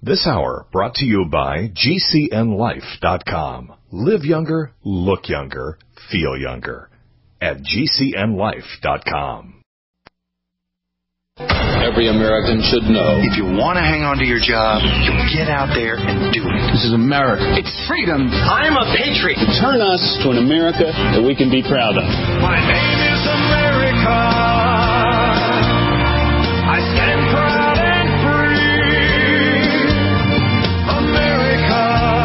This hour brought to you by GCNLife.com. Live younger, look younger, feel younger at GCNLife.com. Every American should know. If you want to hang on to your job, you get out there and do it. This is America. It's freedom. I'm a patriot. Turn us to an America that we can be proud of. My name is America. I stand proud and free. America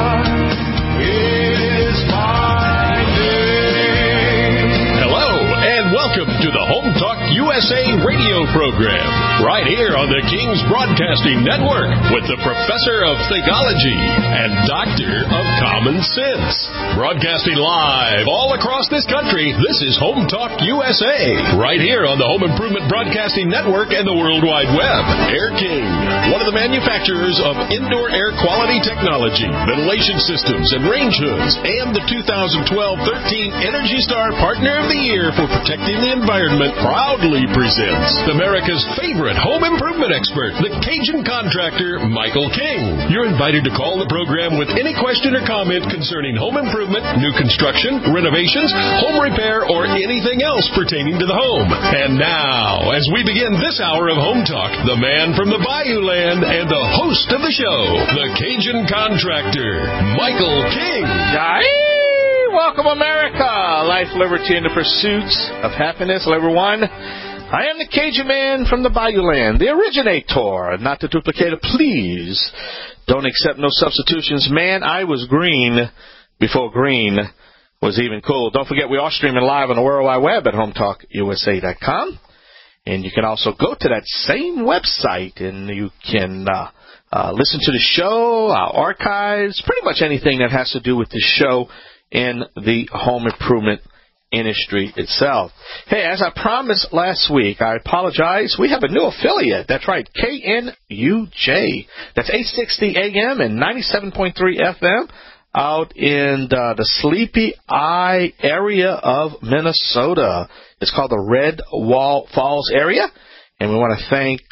is my name. Hello, and welcome to the Home Talk USA radio program, right here on the King's Broadcasting Network with the Professor of Theology and Doctor of Common Sense. Broadcasting live all across this country, this is Home Talk USA, right here on the Home Improvement Broadcasting Network and the World Wide Web. Air King, one of the manufacturers of indoor air quality technology, ventilation systems, and range hoods, and the 2012-13 Energy Star Partner of the Year for protecting the environment, proudly presents America's favorite home improvement expert, the Cajun contractor, Michael King. You're invited to call the program with any question or comment concerning home improvement, new construction, renovations, home repair, or anything else pertaining to the home. And now, as we begin this hour of Home Talk, the man from the Bayou Land and the host of the show, the Cajun contractor, Michael King. Welcome, America! Life, liberty, and the pursuits of happiness. Hello, everyone. I am the Cajun man from the Bayou Land, the originator, not the duplicator. Please don't accept no substitutions. Man, I was green before green was even cool. Don't forget, we are streaming live on the World Wide Web at HometalkUSA.com. And you can also go to that same website, and you can listen to the show, our archives, pretty much anything that has to do with the show in the home improvement industry itself. Hey, as I promised last week, I apologize. We have a new affiliate. That's right, KNUJ. That's 860 AM and 97.3 FM out in the Sleepy Eye area of Minnesota. It's called the Red Wall Falls area. And we want to thank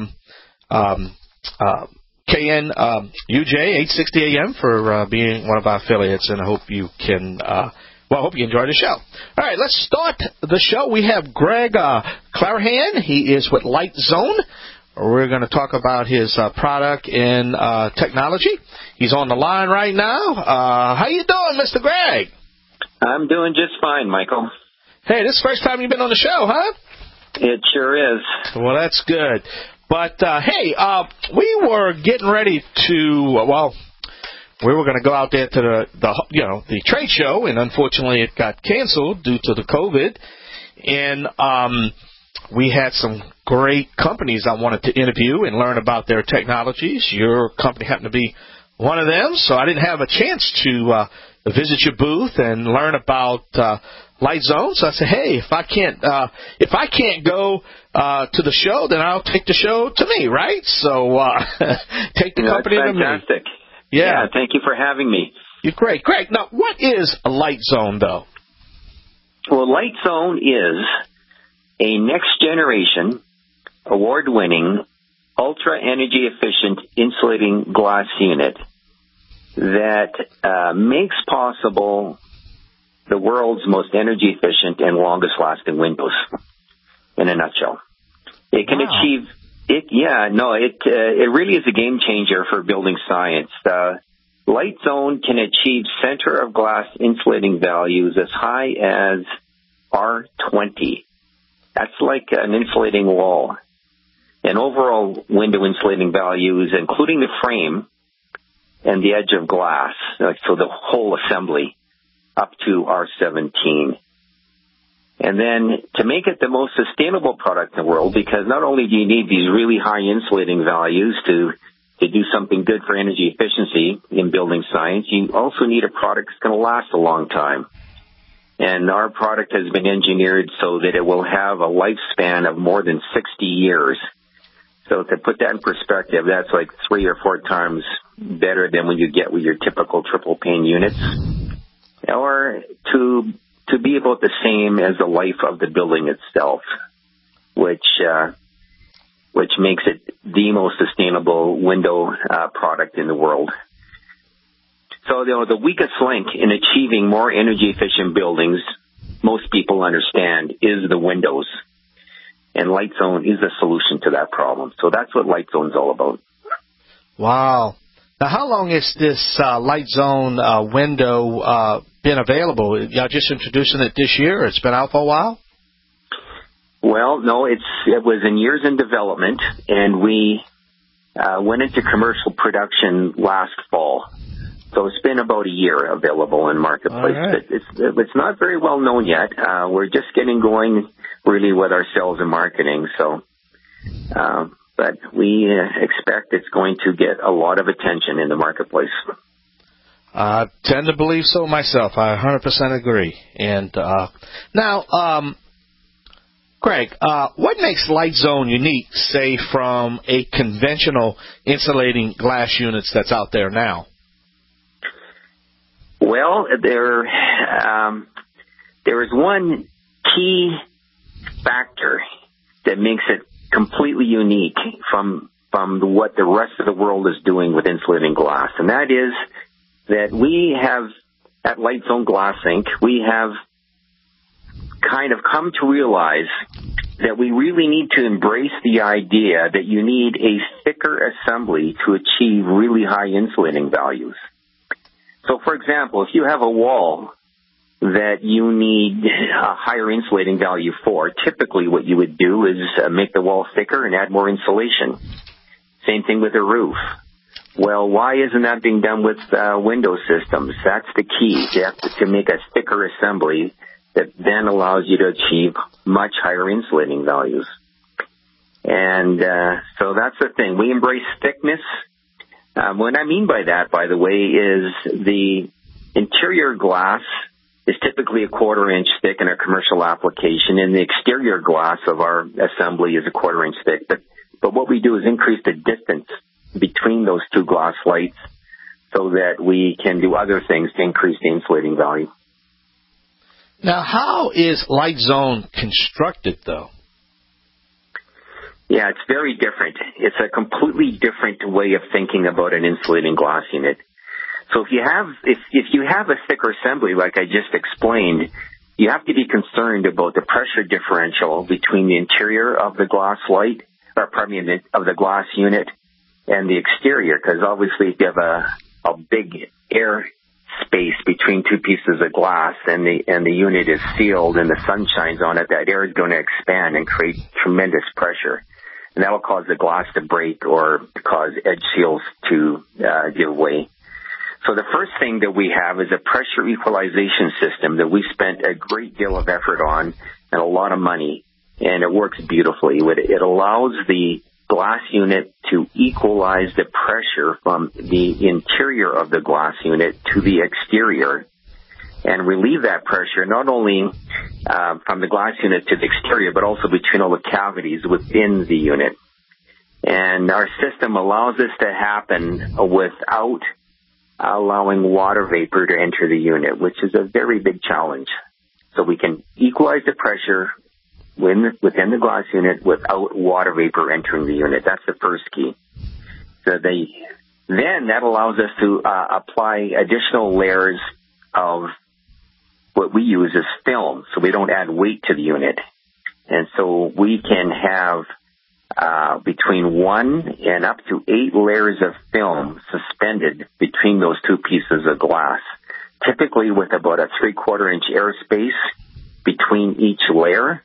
KNUJ 860 AM for being one of our affiliates, and I hope you can I hope you enjoy the show. All right, let's start the show. We have Greg Clarahan. He is with Light Zone. We're going to talk about his product and technology. He's on the line right now. How you doing, Mr. Greg? I'm doing just fine, Michael. Hey, this is the first time you've been on the show, huh? It sure is. Well, that's good. But, hey, we were getting ready to, we were going to go out there to the trade show, and unfortunately it got canceled due to the COVID. And we had some great companies I wanted to interview and learn about their technologies. Your company happened to be one of them, so I didn't have a chance to visit your booth and learn about Light Zone. So I said, hey, if I can't go to the show, then I'll take the show to me, right? So take the company to me. Fantastic. Yeah, thank you for having me. You're great. Great. Now, what is a Light Zone, though? Well, Light Zone is a next-generation, award-winning, ultra-energy-efficient insulating glass unit that makes possible the world's most energy-efficient and longest-lasting windows, in a nutshell. It can achieve... It really is a game changer for building science. Light Zone can achieve center of glass insulating values as high as R20. That's like an insulating wall. And overall window insulating values, including the frame and the edge of glass, so the whole assembly, up to R17. And then to make it the most sustainable product in the world, because not only do you need these really high insulating values to do something good for energy efficiency in building science, you also need a product that's going to last a long time. And our product has been engineered so that it will have a lifespan of more than 60 years. So to put that in perspective, that's like 3 or 4 times better than what you get with your typical triple pane units. Or to be about the same as the life of the building itself, which which makes it the most sustainable window product in the world. So, the weakest link in achieving more energy-efficient buildings, most people understand, is the windows. And LightZone is a solution to that problem. So that's what LightZone is all about. Wow. Now, how long has this LightZone window been available? Y'all just introducing it this year? It's been out for a while? Well, no, it was in years in development, and we went into commercial production last fall. So it's been about a year available in marketplace. Right. It's not very well known yet. We're just getting going really with our sales and marketing. So, but we expect it's going to get a lot of attention in the marketplace. I tend to believe so myself. I 100% agree. And now, Greg, what makes LightZone unique, say, from a conventional insulating glass units that's out there now? Well, there is one key factor that makes it completely unique from what the rest of the world is doing with insulating glass, and that is that we have, at LightZone Glass Inc., we have kind of come to realize that we really need to embrace the idea that you need a thicker assembly to achieve really high insulating values. So, for example, if you have a wall that you need a higher insulating value for, typically what you would do is make the wall thicker and add more insulation. Same thing with a roof. Well, why isn't that being done with window systems? That's the key. You have to make a thicker assembly that then allows you to achieve much higher insulating values. And so that's the thing. We embrace thickness. What I mean by that, by the way, is the interior glass is typically a 1/4 inch thick in a commercial application, and the exterior glass of our assembly is a 1/4 inch thick. But what we do is increase the distance between those two glass lights so that we can do other things to increase the insulating value. Now, how is LightZone constructed, though? Yeah, it's very different. It's a completely different way of thinking about an insulating glass unit. So if you have a thicker assembly, like I just explained, you have to be concerned about the pressure differential between the interior of the glass of the glass unit and the exterior, because obviously if you have a big air space between two pieces of glass and the unit is sealed and the sun shines on it, that air is going to expand and create tremendous pressure. And that will cause the glass to break or cause edge seals to give way. So the first thing that we have is a pressure equalization system that we spent a great deal of effort on and a lot of money, and it works beautifully. It allows the glass unit to equalize the pressure from the interior of the glass unit to the exterior and relieve that pressure not only from the glass unit to the exterior, but also between all the cavities within the unit. And our system allows this to happen without allowing water vapor to enter the unit, which is a very big challenge. So we can equalize the pressure within the glass unit without water vapor entering the unit. That's the first key. So then that allows us to apply additional layers of what we use as film, so we don't add weight to the unit. And so we can have between 1 and up to 8 layers of film suspended between those two pieces of glass, typically with about a 3/4 inch airspace between each layer.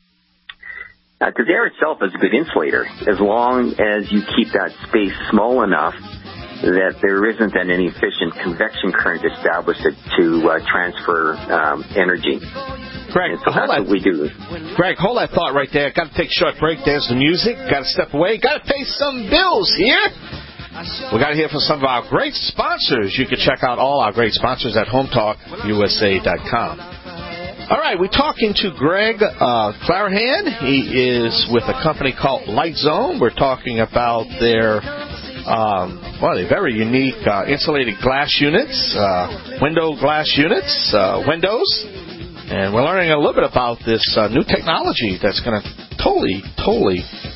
Because air itself is a good insulator, as long as you keep that space small enough that there isn't an inefficient convection current established to transfer energy. Greg, so that's what we do. Greg, hold that thought right there. Got to take a short break. There's the music. Got to step away. Got to pay some bills here. We got to hear from some of our great sponsors. You can check out all our great sponsors at HometalkUSA.com. All right, we're talking to Greg Clarahan. He is with a company called LightZone. We're talking about their they're very unique insulated glass units, window glass units, windows. And we're learning a little bit about this new technology that's going to totally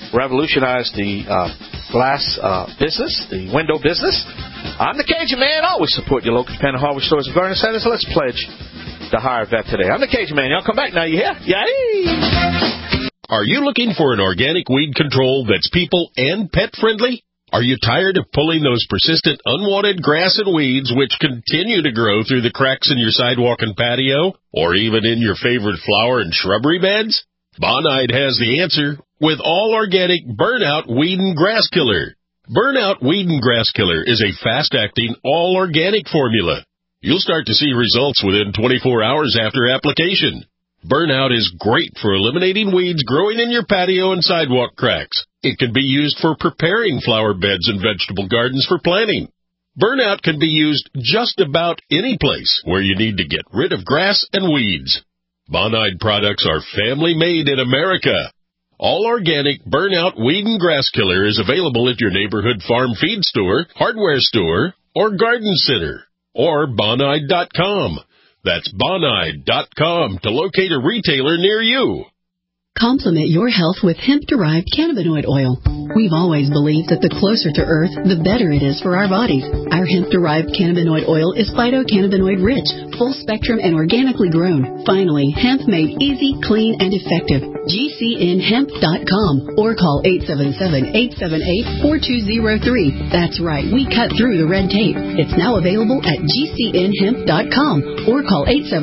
revolutionized the glass business, the window business. I'm the Cajun Man. Always support your local independent hardware stores and garden centers. So let's pledge to hire a vet today. I'm the Cajun Man. Y'all come back now. You hear? Yay! Are you looking for an organic weed control that's people and pet friendly? Are you tired of pulling those persistent unwanted grass and weeds which continue to grow through the cracks in your sidewalk and patio, or even in your favorite flower and shrubbery beds? Bonide has the answer with all organic Burnout Weed and Grass Killer. Burnout Weed and Grass Killer is a fast-acting, all-organic formula. You'll start to see results within 24 hours after application. Burnout is great for eliminating weeds growing in your patio and sidewalk cracks. It can be used for preparing flower beds and vegetable gardens for planting. Burnout can be used just about any place where you need to get rid of grass and weeds. Bonide products are family-made in America. All organic Burnout Weed and Grass Killer is available at your neighborhood farm feed store, hardware store, or garden center, or Bonide.com. That's Bonide.com to locate a retailer near you. Complement your health with hemp-derived cannabinoid oil. We've always believed that the closer to Earth, the better it is for our bodies. Our hemp-derived cannabinoid oil is phytocannabinoid-rich, full-spectrum, and organically grown. Finally, hemp made easy, clean, and effective. GCNhemp.com or call 877-878-4203. That's right, we cut through the red tape. It's now available at GCNhemp.com or call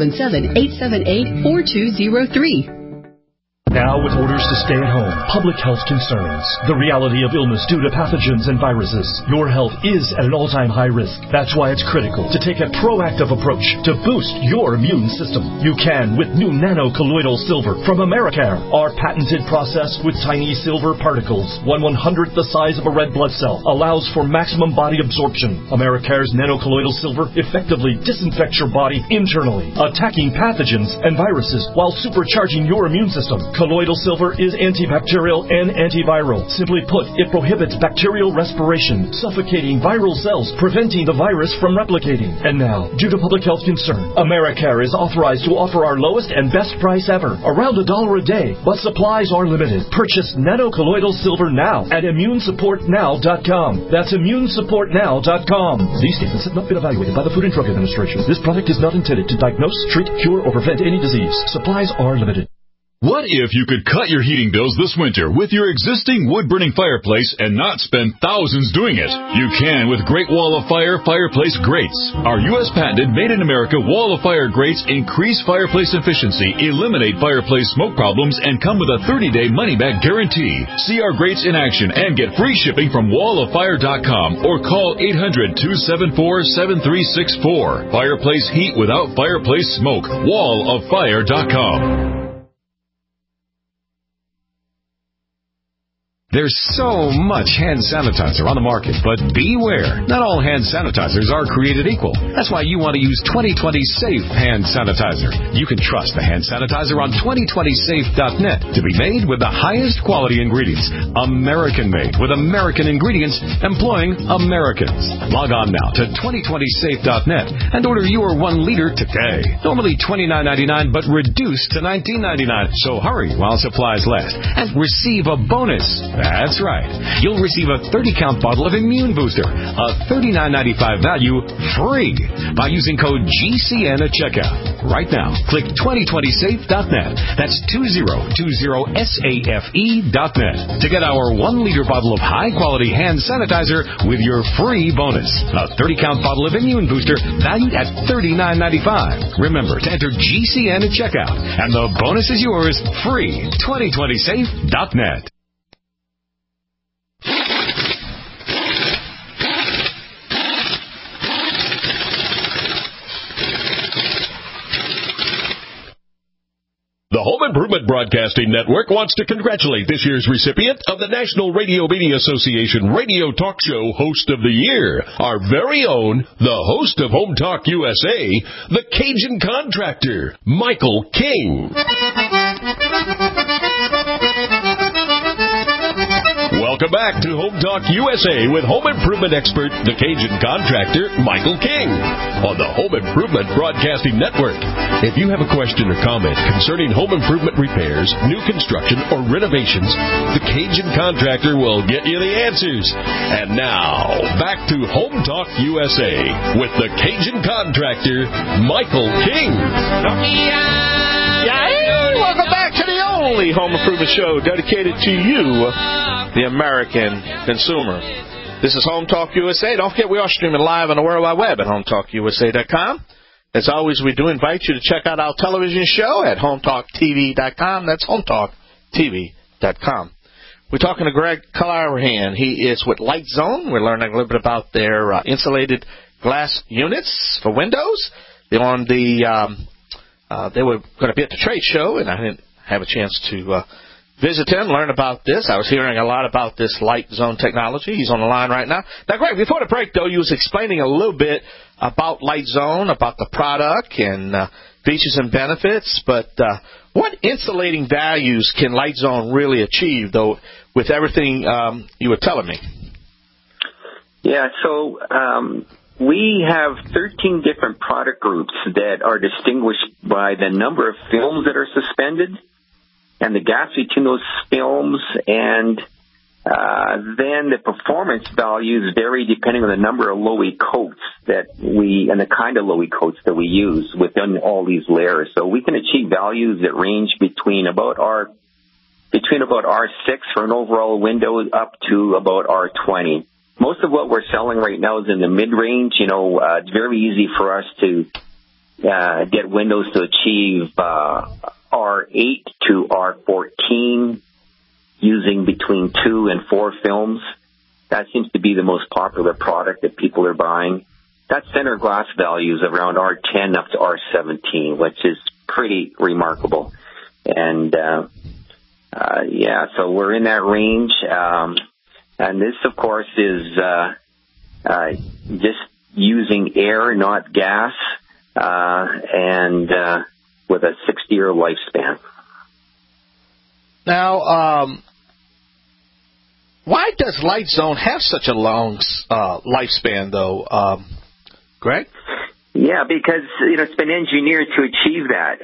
877-878-4203. Now, with orders to stay at home, public health concerns, the reality of illness due to pathogens and viruses, your health is at an all-time high risk. That's why it's critical to take a proactive approach to boost your immune system. You can with new nano-colloidal silver from Americare. Our patented process with tiny silver particles, 1/100th the size of a red blood cell, allows for maximum body absorption. Americare's nano-colloidal silver effectively disinfects your body internally, attacking pathogens and viruses while supercharging your immune system. Colloidal silver is antibacterial and antiviral. Simply put, it prohibits bacterial respiration, suffocating viral cells, preventing the virus from replicating. And now, due to public health concern, Americare is authorized to offer our lowest and best price ever, around $1 a day, but supplies are limited. Purchase nano-colloidal silver now at immunesupportnow.com. That's immunesupportnow.com. These statements have not been evaluated by the Food and Drug Administration. This product is not intended to diagnose, treat, cure, or prevent any disease. Supplies are limited. What if you could cut your heating bills this winter with your existing wood-burning fireplace and not spend thousands doing it? You can with Great Wall of Fire fireplace grates. Our U.S. patented made-in-America Wall of Fire grates increase fireplace efficiency, eliminate fireplace smoke problems, and come with a 30-day money-back guarantee. See our grates in action and get free shipping from walloffire.com or call 800-274-7364. Fireplace heat without fireplace smoke. walloffire.com. There's so much hand sanitizer on the market, but beware. Not all hand sanitizers are created equal. That's why you want to use 2020 Safe Hand Sanitizer. You can trust the hand sanitizer on 2020safe.net to be made with the highest quality ingredients. American-made with American ingredients employing Americans. Log on now to 2020safe.net and order your 1 liter today. Normally $29.99, but reduced to $19.99. So hurry while supplies last and receive a bonus. That's right. You'll receive a 30-count bottle of Immune Booster, a $39.95 value, free by using code GCN at checkout. Right now, click 2020safe.net. That's 2020safe.net to get our 1-liter bottle of high-quality hand sanitizer with your free bonus. A 30-count bottle of Immune Booster valued at $39.95. Remember to enter GCN at checkout, and the bonus is yours free. 2020safe.net. The Home Improvement Broadcasting Network wants to congratulate this year's recipient of the National Radio Media Association Radio Talk Show Host of the Year, our very own, the host of Home Talk USA, the Cajun Contractor, Michael King. Welcome back to Home Talk USA with home improvement expert, the Cajun contractor, Michael King, on the Home Improvement Broadcasting Network. If you have a question or comment concerning home improvement repairs, new construction, or renovations, the Cajun contractor will get you the answers. And now, back to Home Talk USA with the Cajun contractor, Michael King. Welcome back to the only home improvement show dedicated to you, the American consumer. This is Home Talk USA. Don't forget, we are streaming live on the World Wide Web at HomeTalkUSA.com. As always, we do invite you to check out our television show at HomeTalkTV.com. That's HomeTalkTV.com. We're talking to Greg Callahan. He is with Light Zone. We're learning a little bit about their insulated glass units for windows. They're on the they were going to be at the trade show, and I didn't have a chance to visit him, learn about this. I was hearing a lot about this Light Zone technology. He's on the line right now. Now, Greg, before the break, though, you was explaining a little bit about Light Zone, about the product and features and benefits. But what insulating values can Light Zone really achieve, though, with everything you were telling me? Yeah, so we have 13 different product groups that are distinguished by the number of films that are suspended and the gaps between those films, and then the performance values vary depending on the number of Low-E coats that and the kind of Low-E coats that we use within all these layers. So we can achieve values that range between about R6 for an overall window up to about R20. Most of what we're selling right now is in the mid-range. It's very easy for us to get windows to achieve R8 to R14 using between 2 and 4 films. That seems to be the most popular product that people are buying. That center glass value is around R10 up to R17, which is pretty remarkable. And, so we're in that range. And this, of course, is just using air, not gas, and with a 60-year lifespan. Now, why does Light Zone have such a long lifespan, though, Greg? Yeah, because it's been engineered to achieve that.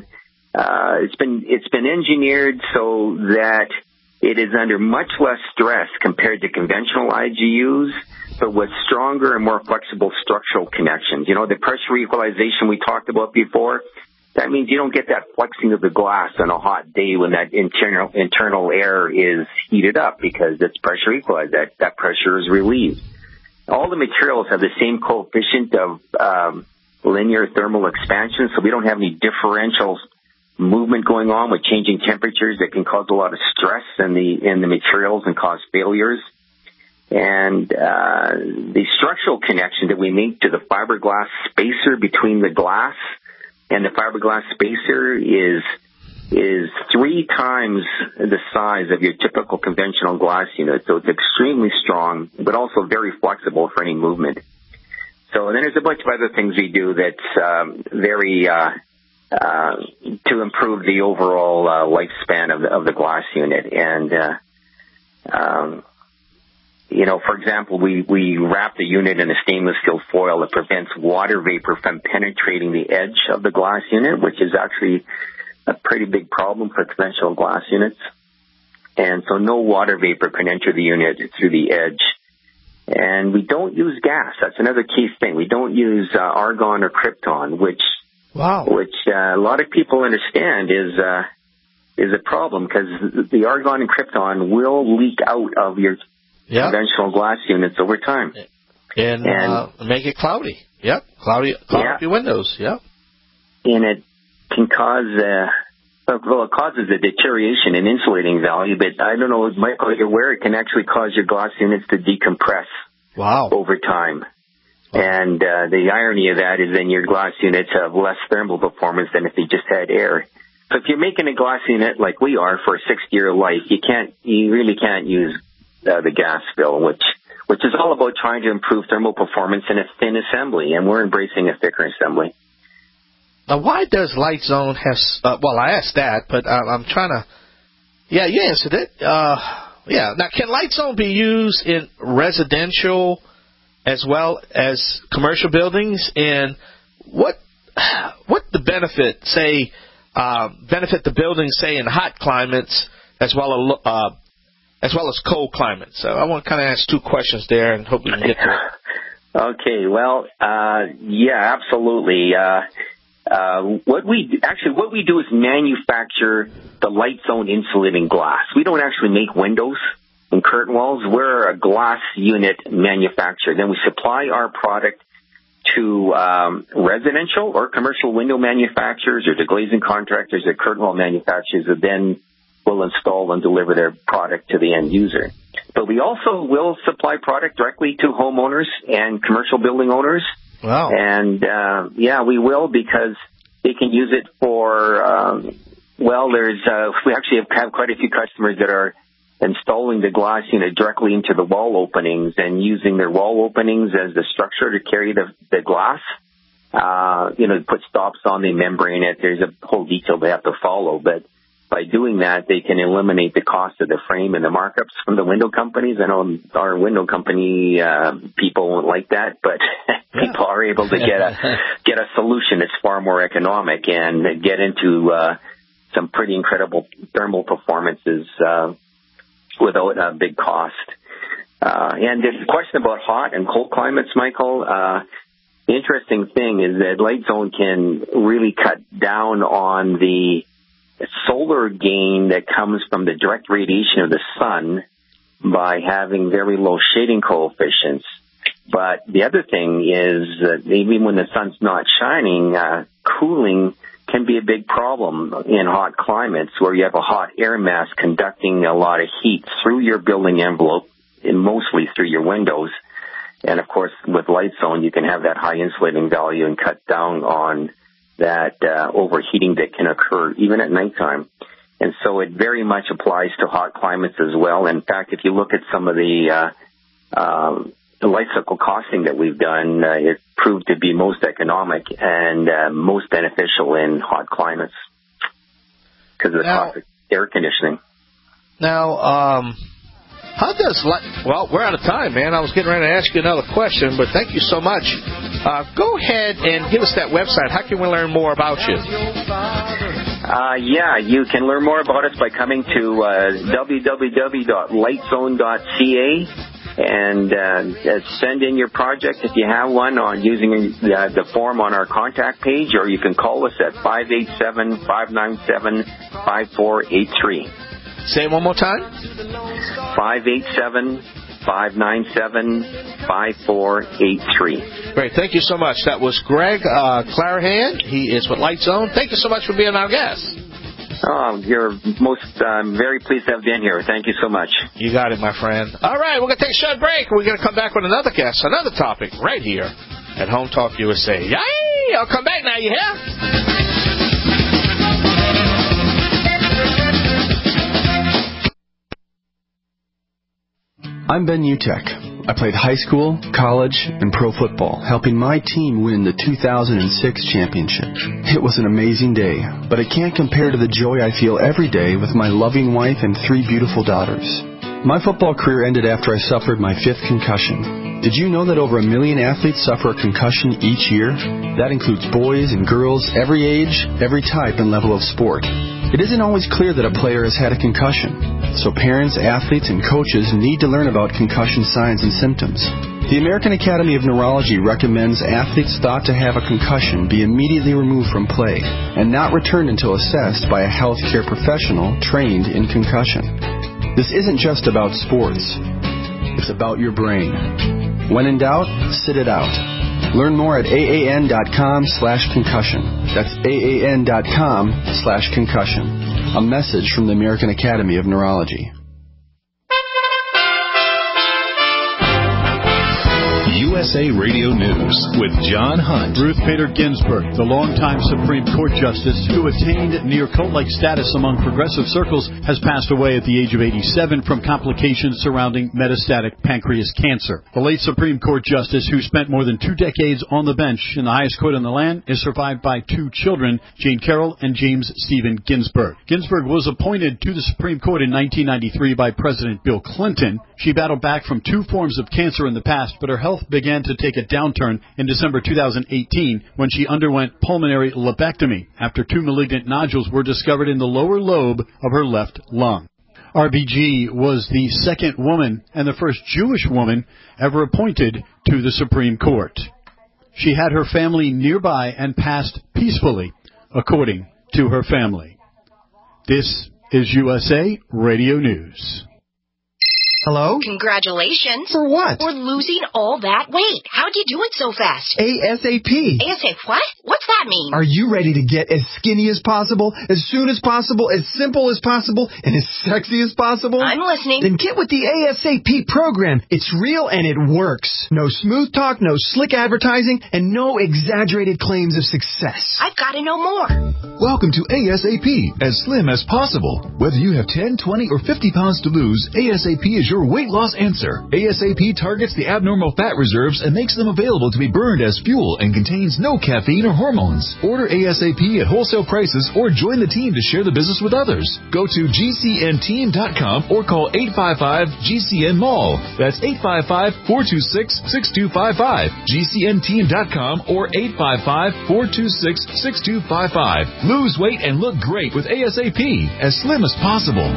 It's been engineered so that it is under much less stress compared to conventional IGUs, but with stronger and more flexible structural connections. The pressure equalization we talked about before, that means you don't get that flexing of the glass on a hot day when that internal air is heated up because it's pressure equalized. That pressure is relieved. All the materials have the same coefficient of linear thermal expansion, so we don't have any differential movement going on with changing temperatures that can cause a lot of stress in the materials and cause failures. And the structural connection that we make to the fiberglass spacer between the glass and the fiberglass spacer is 3 times the size of your typical conventional glass unit. So it's extremely strong, but also very flexible for any movement. So then there's a bunch of other things we do that's very to improve the overall lifespan of the glass unit. And, for example, we wrap the unit in a stainless steel foil that prevents water vapor from penetrating the edge of the glass unit, which is actually a pretty big problem for conventional glass units. And so no water vapor can enter the unit through the edge. And we don't use gas. That's another key thing. We don't use argon or krypton, which a lot of people understand is a problem because the argon and krypton will leak out of your conventional glass units over time. And make it cloudy. Yep. Cloudy up your windows. Yep. And it can cause, it causes a deterioration in insulating value, but I don't know, Michael, you're aware it can actually cause your glass units to decompress over time. And the irony of that is then your glass units have less thermal performance than if you just had air. So if you're making a glass unit like we are for a 60-year life, you really can't use the gas fill, which is all about trying to improve thermal performance in a thin assembly, and we're embracing a thicker assembly. Now, why does Light Zone have? I asked that, but I'm trying to. Yeah, you answered it. Yeah. Now, can Light Zone be used in residential as well as commercial buildings? And what the benefit, say, benefit the buildings, say, in hot climates as well as cold climates? So I want to kind of ask two questions there, and hope we can get to it. Okay. Well, yeah, absolutely. What we do is manufacture the Light Zone insulating glass. We don't actually make windows and curtain walls. We're a glass unit manufacturer. Then we supply our product to residential or commercial window manufacturers, or to glazing contractors or curtain wall manufacturers, that then will install and deliver their product to the end user. But we also will supply product directly to homeowners and commercial building owners. Wow. And, yeah, we will, because they can use it for, we actually have quite a few customers that are installing the glass unit directly into the wall openings and using their wall openings as the structure to carry the glass. Put stops on the membrane. There's a whole detail they have to follow, but by doing that, they can eliminate the cost of the frame and the markups from the window companies. I know our window company people won't like that, but people are able to get a solution that's far more economic and get into some pretty incredible thermal performances without a big cost. And the question about hot and cold climates, Michael, the interesting thing is that Light Zone can really cut down on the solar gain that comes from the direct radiation of the sun by having very low shading coefficients. But the other thing is that even when the sun's not shining, cooling can be a big problem in hot climates where you have a hot air mass conducting a lot of heat through your building envelope, and mostly through your windows. And, of course, with Light Zone, you can have that high insulating value and cut down on that overheating that can occur even at nighttime. And so it very much applies to hot climates as well. In fact, if you look at some of the life cycle costing that we've done, it proved to be most economic and most beneficial in hot climates because of the cost of air conditioning. Now, how does well, we're out of time, man. I was getting ready to ask you another question, but thank you so much. Go ahead and give us that website. How can we learn more about you? Yeah, you can learn more about us by coming to www.lightzone.ca and send in your project if you have one on using the form on our contact page, or you can call us at 587-597-5483. Say it one more time. 587-597-5483. Great. Thank you so much. That was Greg Clarahan. He is with Light Zone. Thank you so much for being our guest. Oh, you're very pleased to have been here. Thank you so much. You got it, my friend. All right, we're going to take a short break. We're going to come back with another guest, another topic right here at Home Talk USA. Yay! I'll come back now, you hear? I'm Ben Utek. I played high school, college, and pro football, helping my team win the 2006 championship. It was an amazing day, but it can't compare to the joy I feel every day with my loving wife and 3 beautiful daughters. My football career ended after I suffered my 5th concussion. Did you know that over 1 million athletes suffer a concussion each year? That includes boys and girls, every age, every type and level of sport. It isn't always clear that a player has had a concussion, so parents, athletes, and coaches need to learn about concussion signs and symptoms. The American Academy of Neurology recommends athletes thought to have a concussion be immediately removed from play and not returned until assessed by a healthcare professional trained in concussion. This isn't just about sports. It's about your brain. When in doubt, sit it out. Learn more at AAN.com/concussion. That's AAN.com/concussion. A message from the American Academy of Neurology. USA Radio News with John Hunt. Ruth Bader Ginsburg, the longtime Supreme Court Justice who attained near cult-like status among progressive circles, has passed away at the age of 87 from complications surrounding metastatic pancreas cancer. The late Supreme Court Justice, who spent more than 2 decades on the bench in the highest court in the land, is survived by 2 children, Jane Carroll and James Stephen Ginsburg. Ginsburg was appointed to the Supreme Court in 1993 by President Bill Clinton. She battled back from 2 forms of cancer in the past, but her health began to take a downturn in December 2018 when she underwent pulmonary lobectomy after 2 malignant nodules were discovered in the lower lobe of her left lung. RBG was the second woman and the first Jewish woman ever appointed to the Supreme Court. She had her family nearby and passed peacefully, according to her family. This is USA Radio News. Hello? Congratulations. For what? For losing all that weight. How'd you do it so fast? ASAP. ASAP what? What's that mean? Are you ready to get as skinny as possible, as soon as possible, as simple as possible, and as sexy as possible? I'm listening. Then get with the ASAP program. It's real and it works. No smooth talk, no slick advertising, and no exaggerated claims of success. I've got to know more. Welcome to ASAP, as slim as possible. Whether you have 10, 20, or 50 pounds to lose, ASAP is your weight loss answer. ASAP targets the abnormal fat reserves and makes them available to be burned as fuel and contains no caffeine or hormones. Order ASAP at wholesale prices or join the team to share the business with others. Go to GCNteam.com or call 855-GCN-MALL. That's 855-426-6255. GCNteam.com or 855-426-6255. Lose weight and look great with ASAP, as slim as possible.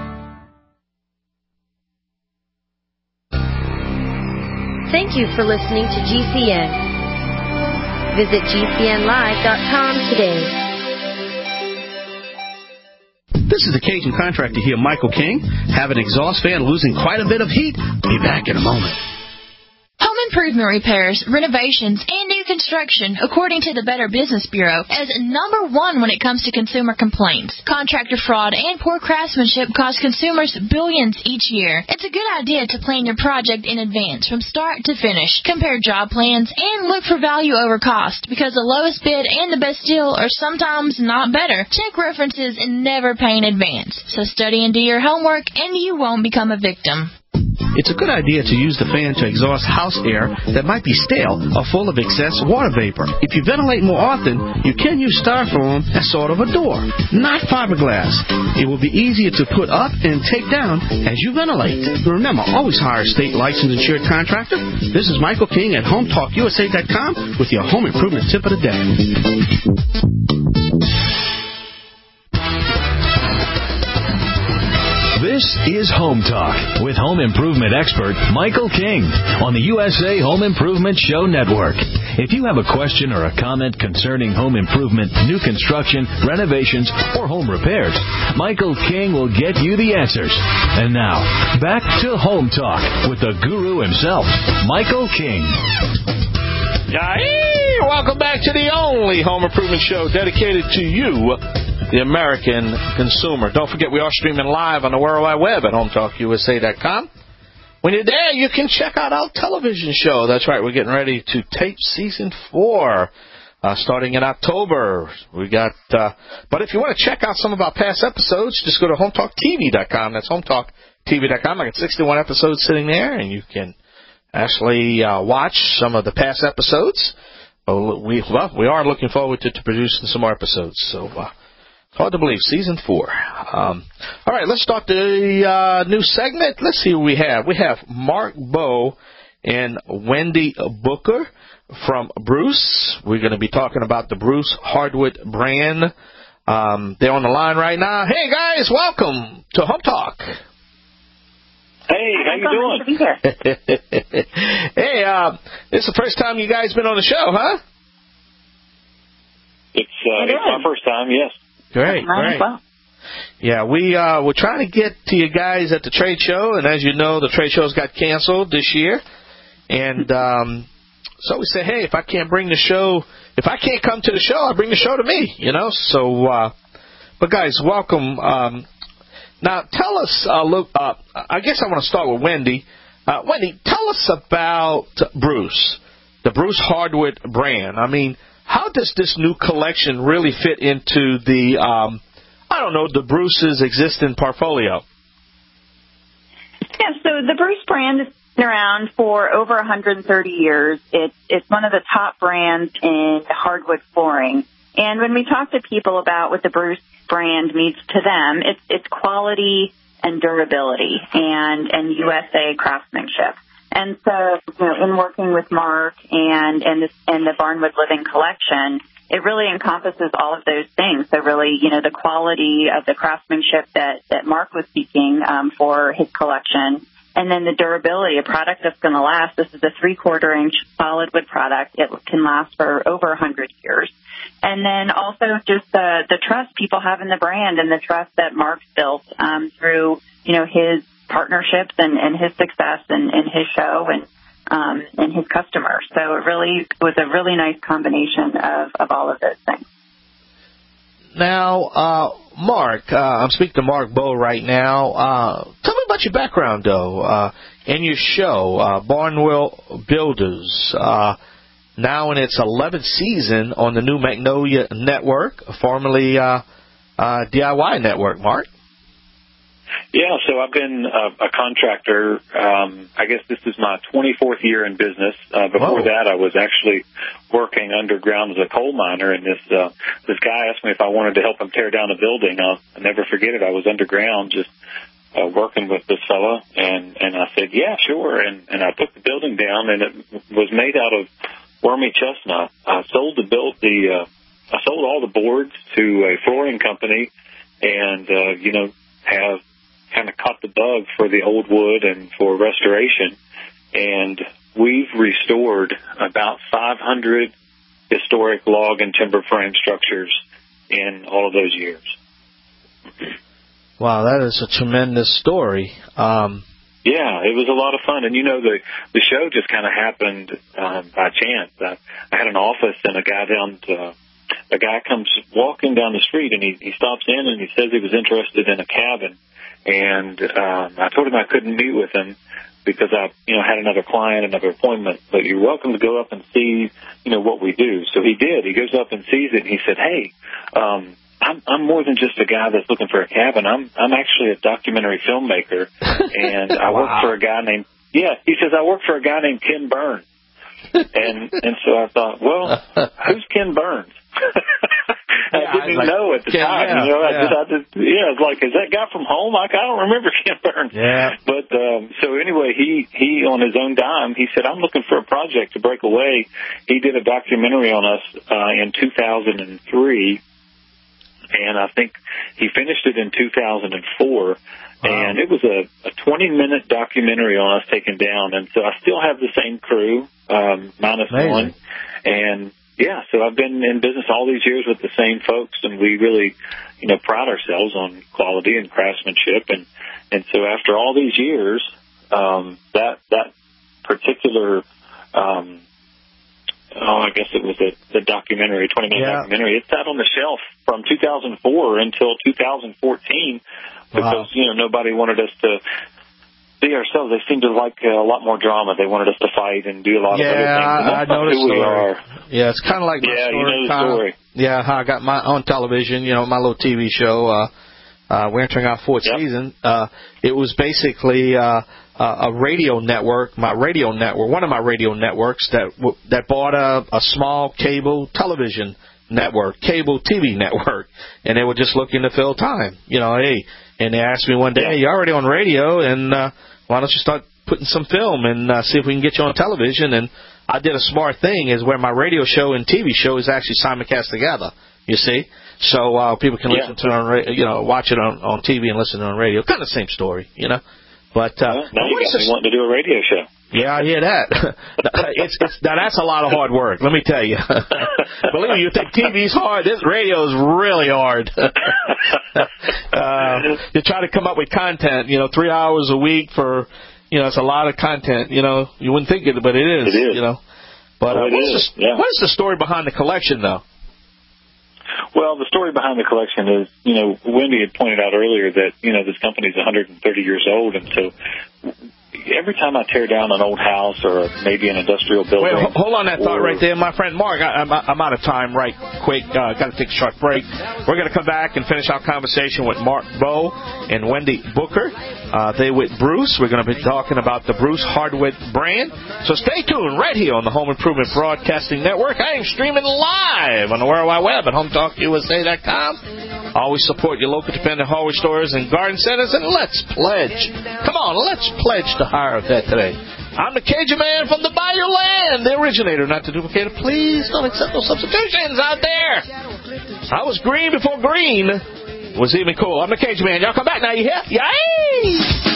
Thank you for listening to GCN. Visit GCNlive.com today. This is the Cajun contractor here, Michael King. Have an exhaust fan losing quite a bit of heat? Be back in a moment. Home improvement repairs, renovations, and new construction, according to the Better Business Bureau, is number 1 when it comes to consumer complaints. Contractor fraud and poor craftsmanship cost consumers billions each year. It's a good idea to plan your project in advance from start to finish. Compare job plans and look for value over cost, because the lowest bid and the best deal are sometimes not better. Check references and never pay in advance. So study and do your homework, and you won't become a victim. It's a good idea to use the fan to exhaust house air that might be stale or full of excess water vapor. If you ventilate more often, you can use styrofoam as sort of a door, not fiberglass. It will be easier to put up and take down as you ventilate. Remember, always hire a state licensed insured contractor. This is Michael King at HomeTalkUSA.com with your home improvement tip of the day. This is Home Talk with home improvement expert Michael King on the USA Home Improvement Show Network. If you have a question or a comment concerning home improvement, new construction, renovations, or home repairs, Michael King will get you the answers. And now, back to Home Talk with the guru himself, Michael King. Hey, welcome back to the only home improvement show dedicated to you, the American consumer. Don't forget, we are streaming live on the World Wide Web at HomeTalkUSA.com. When you're there, you can check out our television show. That's right, we're getting ready to tape Season 4, starting in October. We got, but if you want to check out some of our past episodes, just go to HomeTalkTV.com. That's HomeTalkTV.com. I got 61 episodes sitting there, and you can actually watch some of the past episodes. We are looking forward to producing some more episodes, so hard to believe, Season 4. All right, let's start the new segment. Let's see who we have. We have Mark Bowe and Wendy Booker from Bruce. We're going to be talking about the Bruce Hardwood brand. They're on the line right now. Hey, guys, welcome to Home Talk. Hey, how you doing? Hey, this is the first time you guys been on the show, huh? It's my first time, yes. Great. Yeah, we're trying to get to you guys at the trade show, and as you know, the trade shows got canceled this year. And so we said, hey, if I can't come to the show, I bring the show to me, you know. So, but guys, welcome. Now, tell us, I guess I want to start with Wendy. Wendy, tell us about Bruce, the Bruce Hardwood brand. I mean, how does this new collection really fit into the, the Bruce's existing portfolio? Yeah, so the Bruce brand has been around for over 130 years. It's one of the top brands in hardwood flooring. And when we talk to people about what the Bruce brand means to them, it's quality and durability and USA craftsmanship. And so, in working with Mark and the Barnwood Living collection, it really encompasses all of those things. So really, the quality of the craftsmanship that Mark was seeking for his collection, and then the durability, a product that's going to last. This is a 3/4-inch solid wood product. It can last for over 100 years. And then also just the trust people have in the brand and the trust that Mark's built through, his partnerships and his success and his show and his customers. So it really was a really nice combination of all of those things. Now, Mark, I'm speaking to Mark Bowe right now. Tell me about your background, though, and your show, Barnwell Builders, now in its 11th season on the new Magnolia Network, formerly DIY Network. Mark? Yeah, so I've been a contractor. I guess this is my 24th year in business. Before that, I was actually working underground as a coal miner, and this guy asked me if I wanted to help him tear down a building. I'll never forget it. I was underground just working with this fella, and I said, yeah, sure. And I took the building down, and it was made out of wormy chestnut. I sold I sold all the boards to a flooring company, and have kind of caught the bug for the old wood and for restoration. And we've restored about 500 historic log and timber frame structures in all of those years. Wow, that is a tremendous story. Yeah, it was a lot of fun. And, the show just kind of happened by chance. I had an office, and a guy comes walking down the street, and he stops in, and he says he was interested in a cabin. And I told him I couldn't meet with him because I, had another client, another appointment. But you're welcome to go up and see, what we do. So he did. He goes up and sees it, and he said, "Hey, I'm more than just a guy that's looking for a cabin. I'm actually a documentary filmmaker, and I work for a guy named He says I work for a guy named Ken Burns." And so I thought, well, who's Ken Burns? I didn't even know at the time. I was like, is that guy from home? I don't remember Ken Burns. Yeah. But so anyway, he on his own dime, he said, I'm looking for a project to break away. He did a documentary on us in 2003, and I think he finished it in 2004. And it was a 20-minute documentary on us taken down. And so I still have the same crew, minus one. And, so I've been in business all these years with the same folks, and we really, pride ourselves on quality and craftsmanship. And so after all these years, that particular, I guess it was the documentary, 20-minute documentary, it sat on the shelf from 2004 until 2014. Because, nobody wanted us to be ourselves. They seemed to like a lot more drama. They wanted us to fight and do a lot of other things. And that's not who we are. Yeah, it's kind of like my story. You know the story. How I got my own television, my little TV show. We're entering our fourth season. It was basically a radio network, one of my radio networks that bought a small cable television network, cable TV network, and they were just looking to fill time. And they asked me one day, hey, you're already on radio, and why don't you start putting some film and see if we can get you on television? And I did a smart thing, is where my radio show and TV show is actually simulcast together, you see? So people can listen to it on watch it on TV and listen to it on radio. Kind of the same story, But now you got me wanting to do a radio show. Yeah, I hear that. Now that's a lot of hard work, let me tell you. Believe me, you think TV's hard, this radio is really hard. You try to come up with content, 3 hours a week for, it's a lot of content, you wouldn't think it, but it is. It is. But what is the story behind the collection, though? Well, the story behind the collection is, Wendy had pointed out earlier that, this company is 130 years old, and so, every time I tear down an old house or maybe an industrial building. Wait, hold on that thought right there, my friend Mark. I'm out of time right quick. Got to take a short break. We're going to come back and finish our conversation with Mark Bowe and Wendy Booker. They with Bruce. We're going to be talking about the Bruce Hardwood brand. So stay tuned right here on the Home Improvement Broadcasting Network. I am streaming live on the World Wide Web at HometalkUSA.com. Always support your local independent hardware stores and garden centers, and let's pledge. Come on, let's pledge to hire a vet today. I'm the Cajun Man from the Bayou Land, the originator, not the duplicator. Please don't accept no substitutions out there. I was green before green was even cool. I'm the Cajun Man. Y'all come back now, you hear? Yay!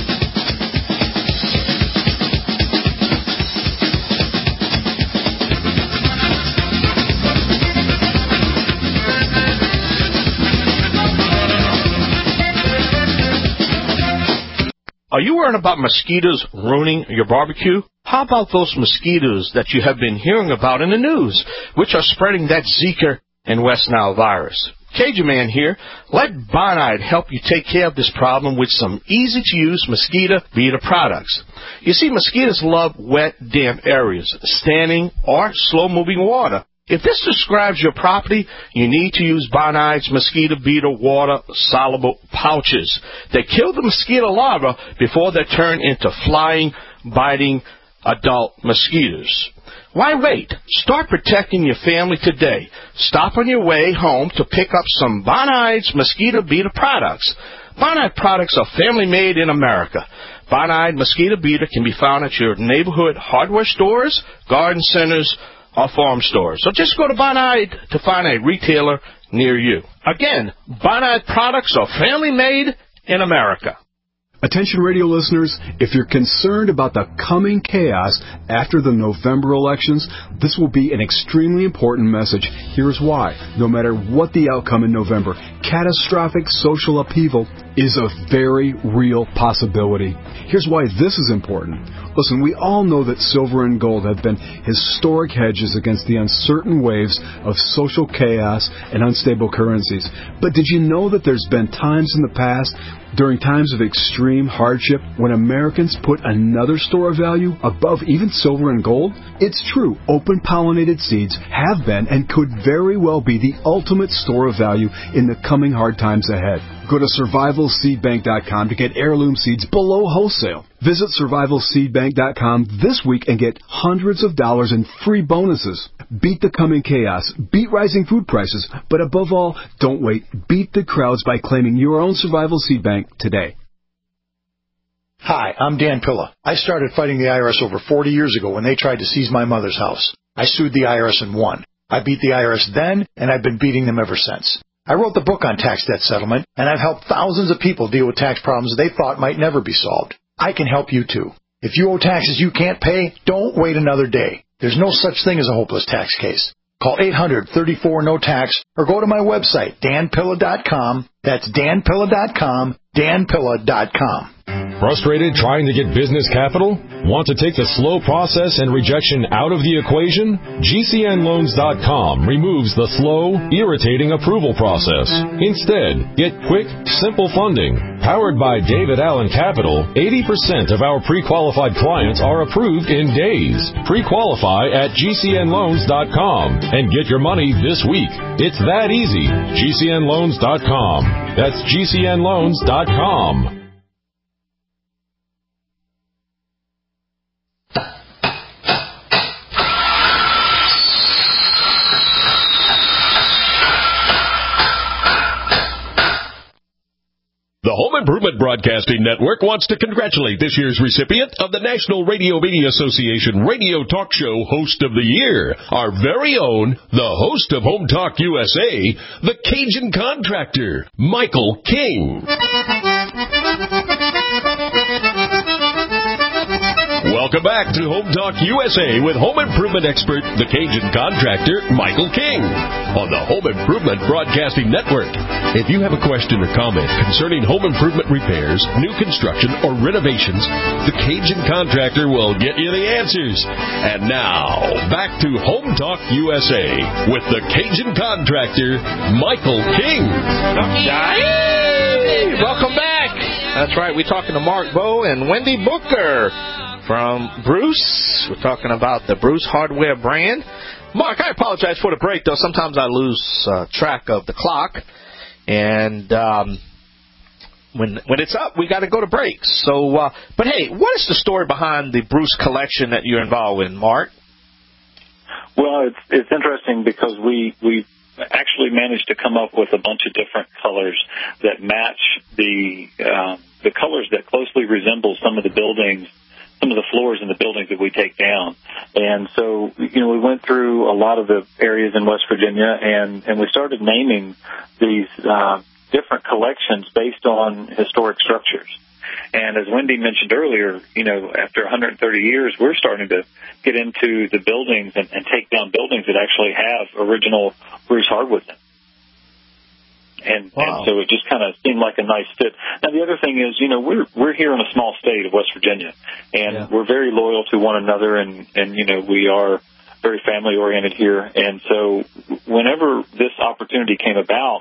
Are you worried about mosquitoes ruining your barbecue? How about those mosquitoes that you have been hearing about in the news, which are spreading that Zika and West Nile virus? Cajun Man here. Let Bonide help you take care of this problem with some easy-to-use mosquito beater products. You see, mosquitoes love wet, damp areas, standing or slow-moving water. If this describes your property, you need to use Bonide's mosquito beater water soluble pouches. They kill the mosquito larvae before they turn into flying, biting adult mosquitoes. Why wait? Start protecting your family today. Stop on your way home to pick up some Bonide's mosquito beater products. Bonide products are family made in America. Bonide mosquito beater can be found at your neighborhood hardware stores, garden centers, or farm stores. So just go to Bonide to find a retailer near you. Again, Bonide products are family made in America. Attention radio listeners, if you're concerned about the coming chaos after the November elections, this will be an extremely important message. Here's why. No matter what the outcome in November, catastrophic social upheaval is a very real possibility. Here's why this is important. Listen, we all know that silver and gold have been historic hedges against the uncertain waves of social chaos and unstable currencies. But did you know that there's been times in the past, during times of extreme hardship, when Americans put another store of value above even silver and gold? It's true, open-pollinated seeds have been and could very well be the ultimate store of value in the coming hard times ahead. Go to survivalseedbank.com to get heirloom seeds below wholesale. Visit survivalseedbank.com this week and get hundreds of dollars in free bonuses. Beat the coming chaos. Beat rising food prices. But above all, don't wait. Beat the crowds by claiming your own Survival Seed Bank today. Hi, I'm Dan Pilla. I started fighting the IRS over 40 years ago when they tried to seize my mother's house. I sued the IRS and won. I beat the IRS then, and I've been beating them ever since. I wrote the book on tax debt settlement, and I've helped thousands of people deal with tax problems they thought might never be solved. I can help you too. If you owe taxes you can't pay, don't wait another day. There's no such thing as a hopeless tax case. Call 800-34-NO-TAX or go to my website, danpilla.com. That's danpilla.com, danpilla.com. Frustrated trying to get business capital? Want to take the slow process and rejection out of the equation? GCNloans.com removes the slow, irritating approval process. Instead, get quick, simple funding. Powered by David Allen Capital, 80% of our pre-qualified clients are approved in days. Pre-qualify at GCNloans.com and get your money this week. It's that easy. GCNloans.com. That's GCNloans.com. The Home Improvement Broadcasting Network wants to congratulate this year's recipient of the National Radio Media Association Radio Talk Show Host of the Year, our very own, the host of Home Talk USA, the Cajun Contractor, Michael King. Welcome back to Home Talk USA with home improvement expert, the Cajun Contractor, Michael King, on the Home Improvement Broadcasting Network. If you have a question or comment concerning home improvement repairs, new construction, or renovations, the Cajun Contractor will get you the answers. And now, back to Home Talk USA with the Cajun Contractor, Michael King. Hey, welcome back. That's right. We're talking to Mark Bowe and Wendy Booker from Bruce. We're talking about the Bruce Hardware brand. Mark, I apologize for the break, though. Sometimes I lose track of the clock. And when it's up, we got to go to break. So, but hey, what is the story behind the Bruce collection that you're involved in, Mark? Well, it's interesting because we actually managed to come up with a bunch of different colors that match the colors that closely resemble some of the buildings, some of the floors in the buildings that we take down. And so, we went through a lot of the areas in West Virginia, and we started naming these different collections based on historic structures. And as Wendy mentioned earlier, after 130 years, we're starting to get into the buildings and take down buildings that actually have original Bruce hardwood in them. And so it just kind of seemed like a nice fit. Now, the other thing is, we're here in a small state of West Virginia, and we're very loyal to one another, and we are very family-oriented here. And so whenever this opportunity came about,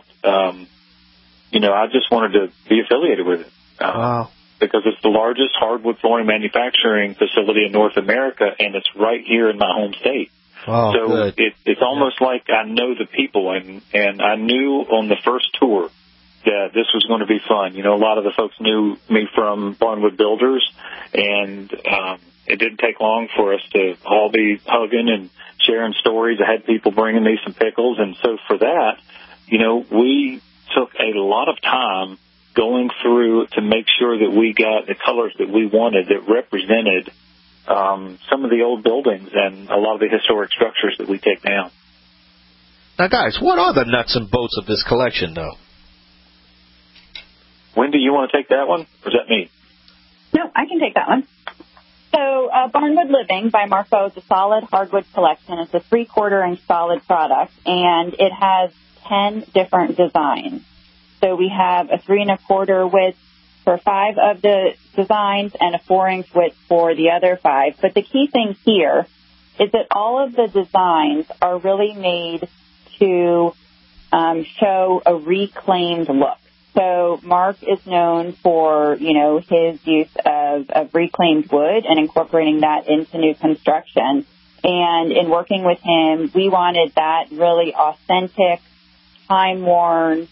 I just wanted to be affiliated with it. Because it's the largest hardwood flooring manufacturing facility in North America, and it's right here in my home state. So it's almost like I know the people, and I knew on the first tour that this was going to be fun. A lot of the folks knew me from Barnwood Builders, and it didn't take long for us to all be hugging and sharing stories. I had people bringing me some pickles, and so for that, we took a lot of time going through to make sure that we got the colors that we wanted that represented some of the old buildings and a lot of the historic structures that we take down. Now, guys, what are the nuts and bolts of this collection, though? Wendy, you want to take that one, or is that me? No, I can take that one. So Barnwood Living by Mark Bowe is a solid hardwood collection. It's a 3/4-inch solid product, and it has 10 different designs. So we have a 3 1/4 width for 5 of the designs and a 4-inch width for the other 5. But the key thing here is that all of the designs are really made to show a reclaimed look. So Mark is known for, his use of reclaimed wood and incorporating that into new construction. And in working with him, we wanted that really authentic, time-worn,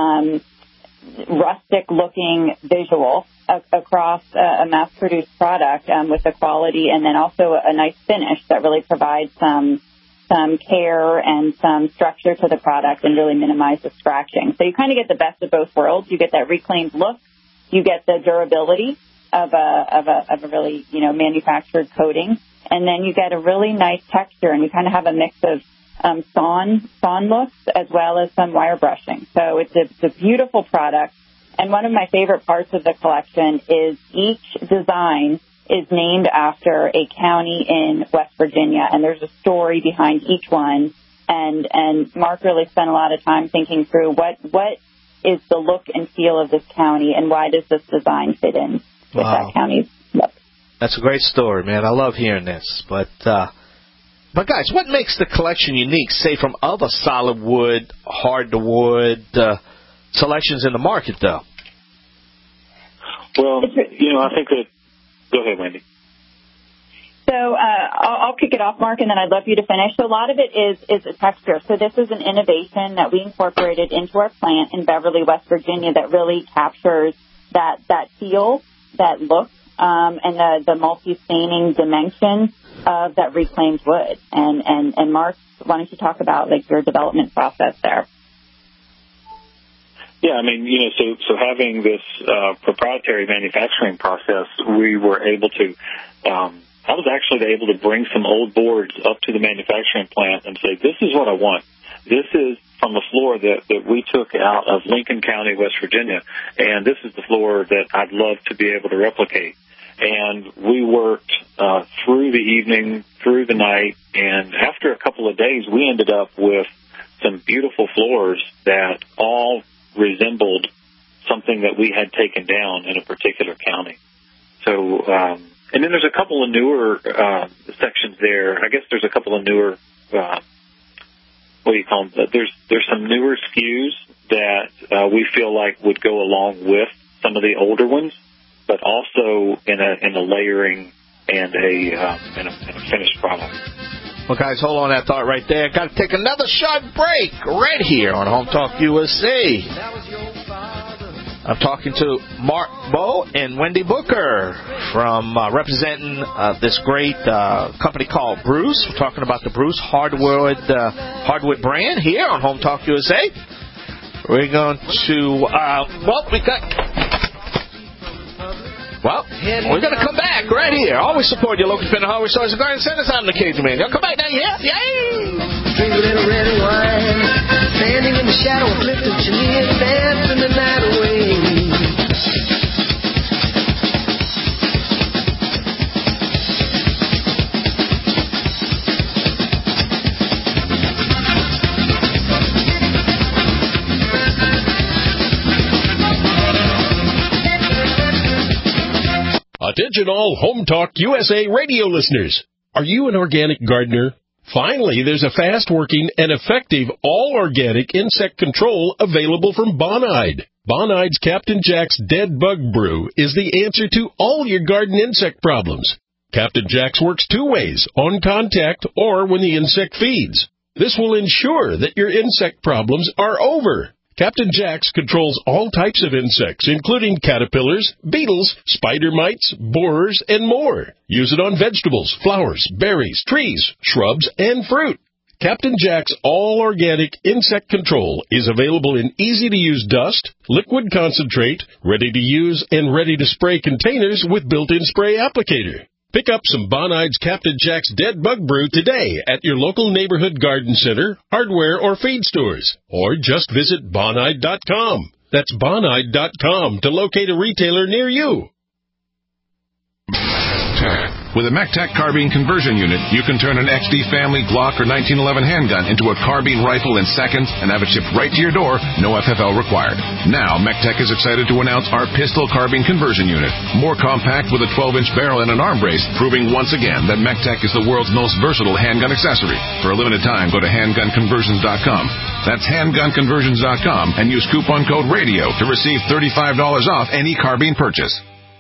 rustic-looking visual across a mass-produced product with the quality and then also a nice finish that really provides some care and some structure to the product and really minimize the scratching. So you kind of get the best of both worlds. You get that reclaimed look. You get the durability of a really, manufactured coating. And then you get a really nice texture, and you kind of have a mix of sawn looks as well as some wire brushing. So it's a beautiful product. And one of my favorite parts of the collection is each design is named after a county in West Virginia, and there's a story behind each one. And Mark really spent a lot of time thinking through what is the look and feel of this county, and why does this design fit in with that county's look. That's a great story, man. I love hearing this. But guys, what makes the collection unique, say, from other solid wood, hard-to-wood selections in the market, though? Well, I think that... Go ahead, Wendy. So I'll kick it off, Mark, and then I'd love you to finish. So a lot of it is a texture. So this is an innovation that we incorporated into our plant in Beverly, West Virginia, that really captures that feel, that look, and the multi-staining dimension of that reclaimed wood. And Mark, why don't you talk about your development process there? Yeah, so having this proprietary manufacturing process, we were able to, I was actually able to bring some old boards up to the manufacturing plant and say, this is what I want. This is from a floor that we took out of Lincoln County, West Virginia, and this is the floor that I'd love to be able to replicate. And we worked through the evening, through the night, and after a couple of days, we ended up with some beautiful floors that all resembled something that we had taken down in a particular county. So, and then there's a couple of newer sections there. I guess there's a couple of newer, what do you call them? There's some newer SKUs that we feel like would go along with some of the older ones, but also in a layering and a finished product. Well, guys, hold on that thought right there. Got to take another short break right here on Home Talk USA. I'm talking to Mark Bowe and Wendy Booker from representing this great company called Bruce. We're talking about the Bruce hardwood brand here on Home Talk USA. We're going to we're going to come back right here. Always support your local independent hardware stores and garden centers. I'm the Cajun Man. Y'all come back now, yeah? Yay! Drink a little red wine, standing in the shadow of Clifton Chenier, dancing the night away. Attention all Home Talk USA radio listeners. Are you an organic gardener? Finally, there's a fast-working and effective all-organic insect control available from Bonide. Bonide's Captain Jack's Dead Bug Brew is the answer to all your garden insect problems. Captain Jack's works two ways, on contact or when the insect feeds. This will ensure that your insect problems are over. Captain Jack's controls all types of insects, including caterpillars, beetles, spider mites, borers, and more. Use it on vegetables, flowers, berries, trees, shrubs, and fruit. Captain Jack's all-organic insect control is available in easy-to-use dust, liquid concentrate, ready-to-use, and ready-to-spray containers with built-in spray applicator. Pick up some Bonide's Captain Jack's Dead Bug Brew today at your local neighborhood garden center, hardware, or feed stores. Or just visit Bonide.com. That's Bonide.com to locate a retailer near you. With a MECTEC carbine conversion unit, you can turn an XD family Glock or 1911 handgun into a carbine rifle in seconds and have it shipped right to your door, no FFL required. Now, MECTEC is excited to announce our pistol carbine conversion unit. More compact with a 12-inch barrel and an arm brace, proving once again that MECTEC is the world's most versatile handgun accessory. For a limited time, go to handgunconversions.com. That's handgunconversions.com and use coupon code RADIO to receive $35 off any carbine purchase.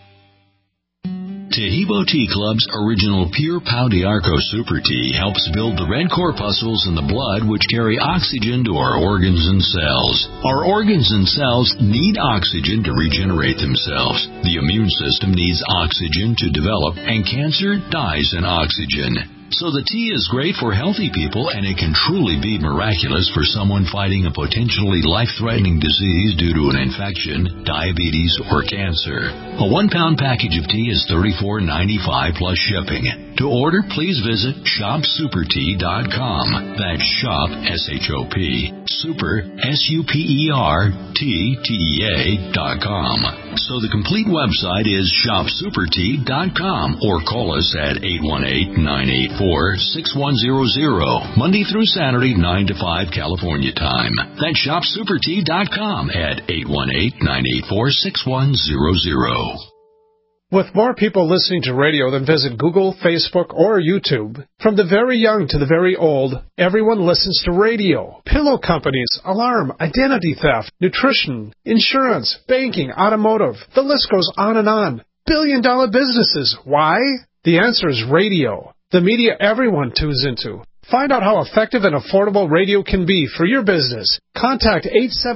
Tahibo Tea Club's original Pure Pau d'Arco Super Tea helps build the red corpuscles in the blood which carry oxygen to our organs and cells. Our organs and cells need oxygen to regenerate themselves. The immune system needs oxygen to develop, and cancer dies in oxygen. So the tea is great for healthy people, and it can truly be miraculous for someone fighting a potentially life-threatening disease due to an infection, diabetes, or cancer. A 1-pound package of tea is $34.95 plus shipping. To order, please visit shopsupertea.com. That's shop, S-H-O-P, super, SUPERTTEA.com. So the complete website is shopsupertea.com, or call us at 818-984-6100, Monday through Saturday, 9 to 5 California time. That's shopsupertea.com at 818-984-6100. With more people listening to radio than visit Google, Facebook, or YouTube, from the very young to the very old, everyone listens to radio. Pillow companies, alarm, identity theft, nutrition, insurance, banking, automotive. The list goes on and on. Billion-dollar businesses. Why? The answer is radio. The media everyone tunes into. Find out how effective and affordable radio can be for your business. Contact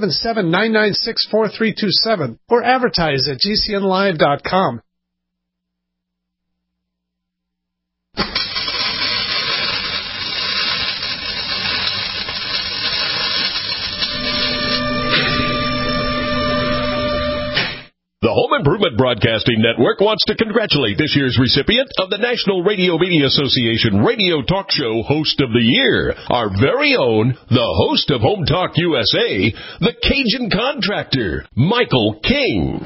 877-996-4327 or advertise at gcnlive.com. The Home Improvement Broadcasting Network wants to congratulate this year's recipient of the National Radio Media Association Radio Talk Show Host of the Year, our very own, the host of Home Talk USA, the Cajun Contractor, Michael King.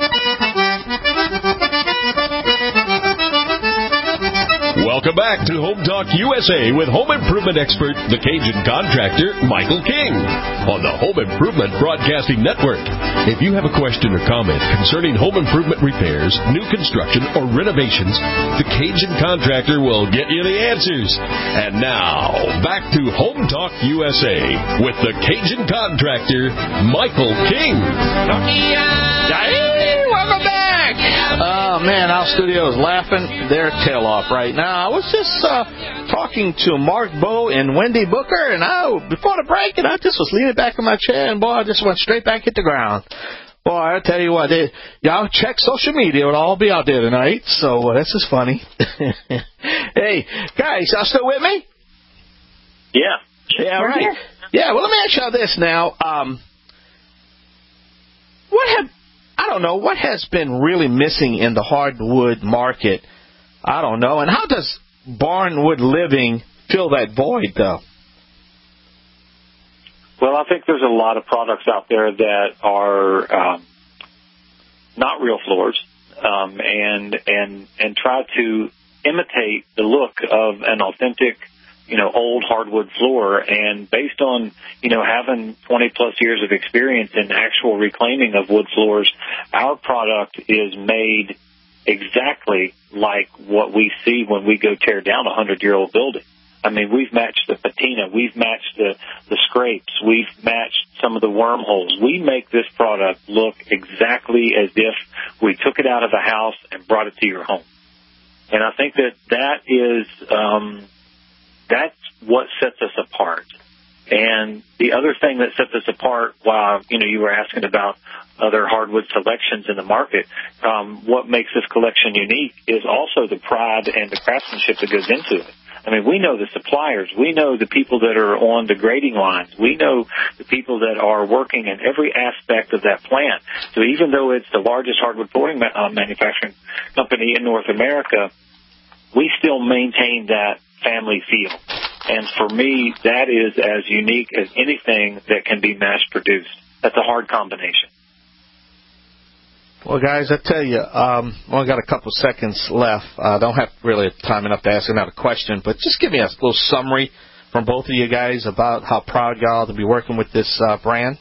Welcome back to Home Talk USA with home improvement expert, the Cajun Contractor, Michael King, on the Home Improvement Broadcasting Network. If you have a question or comment concerning home improvement repairs, new construction, or renovations, the Cajun Contractor will get you the answers. And now, back to Home Talk USA with the Cajun Contractor, Michael King. Welcome we're back. Oh, man, our studio is laughing their tail off right now. I was just talking to Mark Bowe and Wendy Booker, and before the break, and I just was leaning back in my chair, and, boy, I just went straight back hit the ground. Boy, I tell you what, y'all check social media. It'll all be out there tonight, so this is funny. Hey, guys, y'all still with me? Yeah. Yeah, all right. Yeah, well, let me ask y'all this now. What has been really missing in the hardwood market? I don't know. And how does Barnwood Living fill that void, though? Well, I think there's a lot of products out there that are not real floors, and try to imitate the look of an authentic, old hardwood floor. And based on, having 20 plus years of experience in actual reclaiming of wood floors, our product is made exactly like what we see when we go tear down a 100-year-old building. I mean, we've matched the patina, we've matched the scrapes, we've matched some of the wormholes. We make this product look exactly as if we took it out of a house and brought it to your home. And I think that is that's what sets us apart. And the other thing that sets us apart, while you were asking about other hardwood selections in the market, what makes this collection unique is also the pride and the craftsmanship that goes into it. I mean, we know the suppliers. We know the people that are on the grading lines. We know the people that are working in every aspect of that plant. So even though it's the largest hardwood flooring manufacturing company in North America, we still maintain that family feel. And for me, that is as unique as anything that can be mass-produced. That's a hard combination. Well, guys, I tell you, only got a couple seconds left. I don't have really time enough to ask another question, but just give me a little summary from both of you guys about how proud y'all to be working with this brand.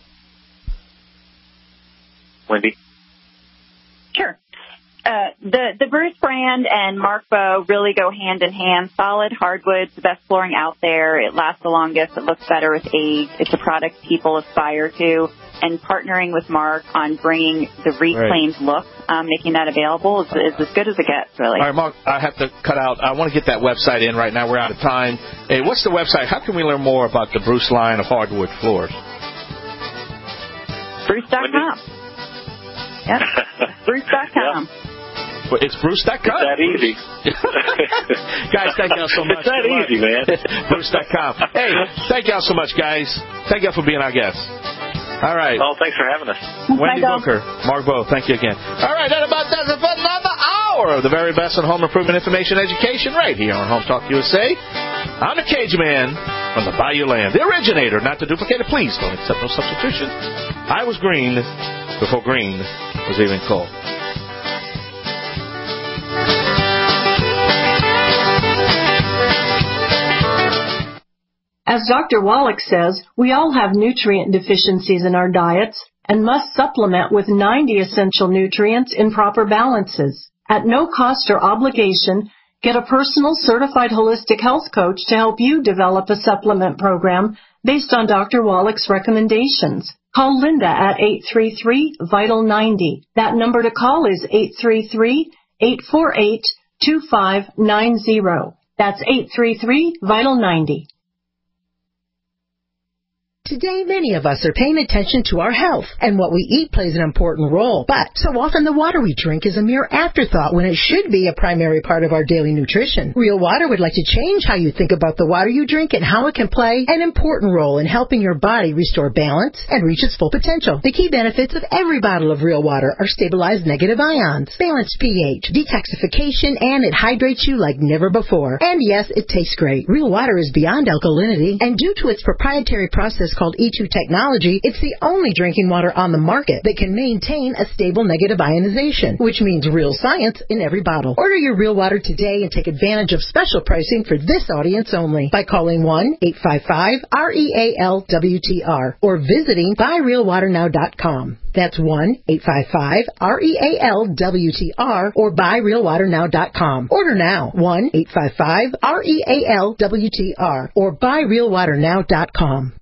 Wendy? Sure. The Bruce brand and Mark Bowe really go hand in hand. Solid hardwood's the best flooring out there. It lasts the longest. It looks better with age. It's a product people aspire to. And partnering with Mark on bringing the reclaimed look, making that available is as good as it gets, really. All right, Mark, I have to cut out. I want to get that website in right now. We're out of time. Hey, what's the website? How can we learn more about the Bruce line of hardwood floors? Bruce.com. Yep. Bruce.com. Yep. It's Bruce.com. It's that easy. Guys, thank y'all so much. It's that easy, man. Bruce.com. Hey, thank y'all so much, guys. Thank y'all for being our guests. All right. Oh, thanks for having us. Wendy Booker, Mark Bowe, thank you again. All right, that about does it for another hour of the very best in home improvement information education right here on Home Talk USA. I'm the Cage Man from the Bayou Land, the originator, not to duplicate it. Please don't accept no substitution. I was green before green was even cool. As Dr. Wallach says, we all have nutrient deficiencies in our diets and must supplement with 90 essential nutrients in proper balances. At no cost or obligation, get a personal certified holistic health coach to help you develop a supplement program based on Dr. Wallach's recommendations. Call Linda at 833-VITAL-90. That number to call is 833-848-2590. That's 833-VITAL-90. Today, many of us are paying attention to our health, and what we eat plays an important role. But so often the water we drink is a mere afterthought when it should be a primary part of our daily nutrition. Real Water would like to change how you think about the water you drink and how it can play an important role in helping your body restore balance and reach its full potential. The key benefits of every bottle of Real Water are stabilized negative ions, balanced pH, detoxification, and it hydrates you like never before. And yes, it tastes great. Real Water is beyond alkalinity, and due to its proprietary process called E2 technology, it's the only drinking water on the market that can maintain a stable negative ionization, which means real science in every bottle. Order your Real Water today and take advantage of special pricing for this audience only by calling 1-855-REAL-WTR or visiting buyrealwaternow.com. That's 1-855-REAL-WTR or buyrealwaternow.com. Order now. 1-855-REAL-WTR or buyrealwaternow.com.